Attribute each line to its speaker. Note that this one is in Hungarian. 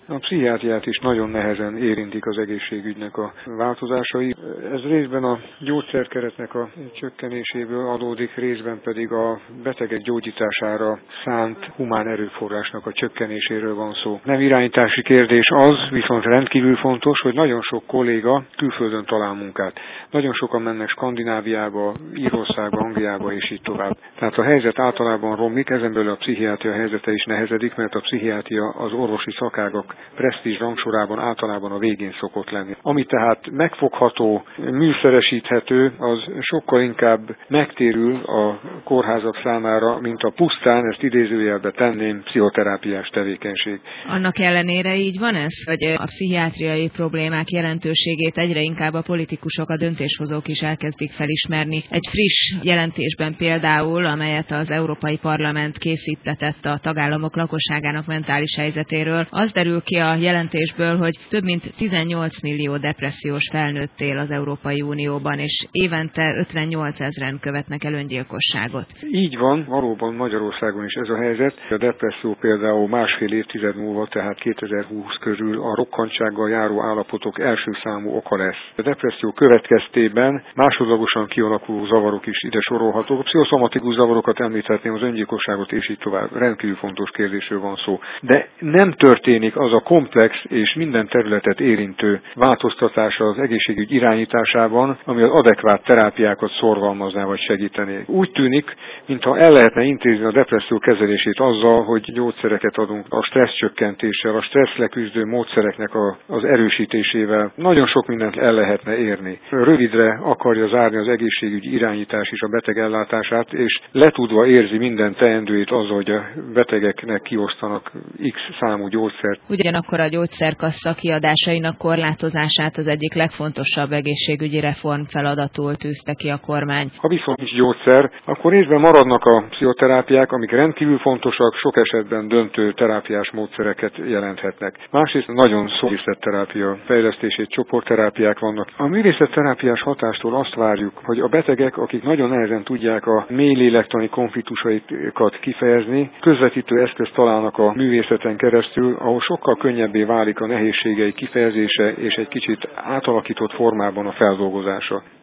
Speaker 1: A pszichiátriát is nagyon nehezen érintik az egészségügynek a változásai. Ez részben a gyógyszerkeretnek a csökkenéséből adódik, részben pedig a betegek gyógyítására szánt humán erőforrásnak a csökkenéséről van szó. Nem irányítási kérdés az, viszont rendkívül fontos, hogy nagyon sok kolléga külföldön talál munkát. Nagyon sokan mennek Skandináviába, Írországba, Angliába és így tovább. Tehát a helyzet általában romlik, ezen belül a pszichiátria helyzete is nehezedik, mert a pszichiátria az orvosi szakágak presztízs rangsorában általában a végén szokott lenni. Ami tehát megfogható, műszeresíthető, az sokkal inkább megtérül a kórházak számára, mint a pusztán, ezt idézőjelbe tenném, pszichoterápiás tevékenység.
Speaker 2: Annak ellenére így van ez, hogy a pszichiátriai problémák jelentőségét egyre inkább a politikusok, a döntéshozók is elkezdik felismerni. Egy friss jelentésben például, amelyet az Európai Parlament készítetett a tagállamok lakosságának mentális helyzetéről, az derül ki a jelentésből, hogy több mint 18 millió depressziós felnőtt él az Európai Unióban, és évente 58 000-en követnek el öngyilkosságot.
Speaker 1: Így van, valóban Magyarországon is ez a helyzet. A depresszió például másfél évtized múlva, tehát 2020 körül a rokkantsággal járó állapotok első számú oka lesz. A depresszió következtében másodlagosan kialakuló zavarok is ide sorolhatók. A pszichoszomatikus zavarokat említhetném, az öngyilkosságot és így tovább. Rendkívül fontos kérdésről van szó. De nem történik az a komplex és minden területet érintő változtatása az egészségügy irányításában, ami az adekvát terápiákat szorgalmazná vagy segítené. Úgy tűnik, mintha el lehetne intézni a depresszió kezelését azzal, hogy gyógyszereket adunk a stressz csökkentéssel, a stressz leküzdő módszereknek az erősítésével. Nagyon sok mindent el lehetne érni. Rövidre akarja zárni az egészségügyi irányítás és a beteg ellátását, és letudva érzi minden teendőjét azzal, hogy a betegeknek kiosztanak X számú gyógyszert.
Speaker 2: Ugyanakkor a gyógyszerkassa kiadásainak korlátozását az egyik legfontosabb egészségügyi reform feladatul tűzte ki a kormány.
Speaker 1: Ha viszont nincs gyógyszer, akkor részben maradnak a pszichoterápiák, amik rendkívül fontosak, sok esetben döntő terápiás módszereket jelenthetnek. Másrészt nagyon szó művészetterápia fejlesztését, csoportterápiák vannak. A művészetterápiás hatástól azt várjuk, hogy a betegek, akik nagyon nehezen tudják a mély lélektani konfliktusaikat kifejezni, közvetítő eszközt találnak a művészeten keresztül, ahol sokkal könnyebbé válik a nehézségei kifejezése és egy kicsit átalakított formában a feldolgozása.